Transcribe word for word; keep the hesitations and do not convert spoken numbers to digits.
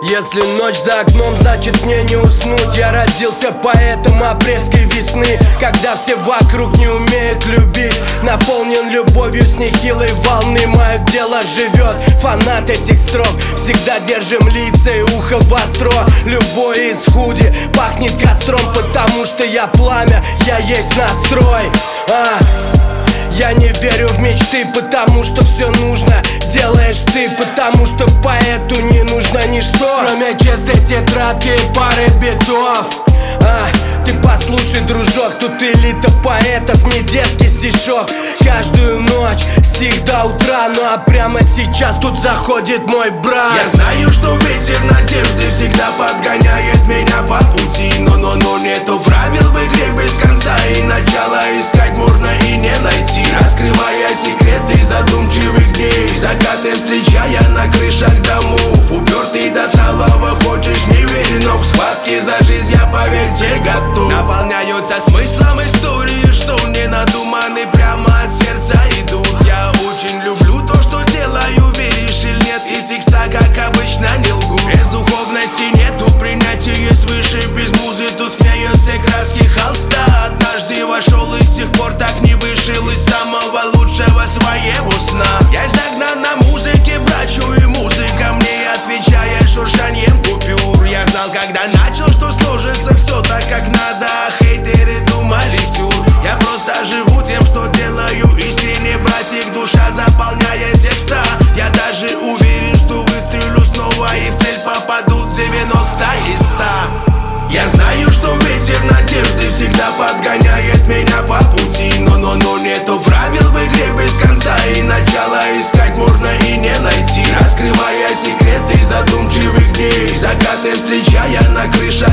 Если ночь за окном, значит мне не уснуть. Я родился поэтом апрельской весны, когда все вокруг не умеют любить. Наполнен любовью с нехилой волны. Мое дело живет, фанат этих строк. Всегда держим лица и ухо востро. Любой из худи пахнет костром, потому что я пламя, я есть настрой. а Я не верю в мечты, потому что все нужно делаешь ты, потому что поэту не нужно ничто, кроме чистой тетрадки и пары битов. а, Ты послушай, дружок, тут элита поэтов, не детский стишок. Каждую ночь стих до утра, ну а прямо сейчас тут заходит мой брат. Я знаю, что ветер надежды всегда подгоняет меня по пути, но, но, но нету правил в игре без конца, и начала искать можно и не найти. Раскрывая секреты задумчивых дней, закаты встречая на крышах домов. Упертый до талого, хочешь не верь, но к схватке за жизнь я, поверьте, готов. Наполняются смыслом истории, что не надуманы, прямо от сердца идут. Я очень люблю то, что делаю, веришь или нет, и текста, как обычно, не лгу. Без духовности нету принятия свыше, без музы тускнеют все краски холста. Однажды вошел и с тех пор так не вышел из самого лучшего своего сна. Я загнан на музыке, брачу, и музыка мне отвечает шуршанием купюр. Я знал, когда начал, что сложится все так, как надо, а хейтеры думали сюр. Я просто живу тем, что делаю искренне, братик, душа заполняет текста. Я даже уверен, что выстрелю снова и в цель попадут девяносто из ста. Я знаю, что ветер надежды всегда подгоняет меня по пути, но, но, но нету правил в игре без конца, и начала искать можно и не найти. Раскрывая секреты задумчивых дней, закаты встречая на крышах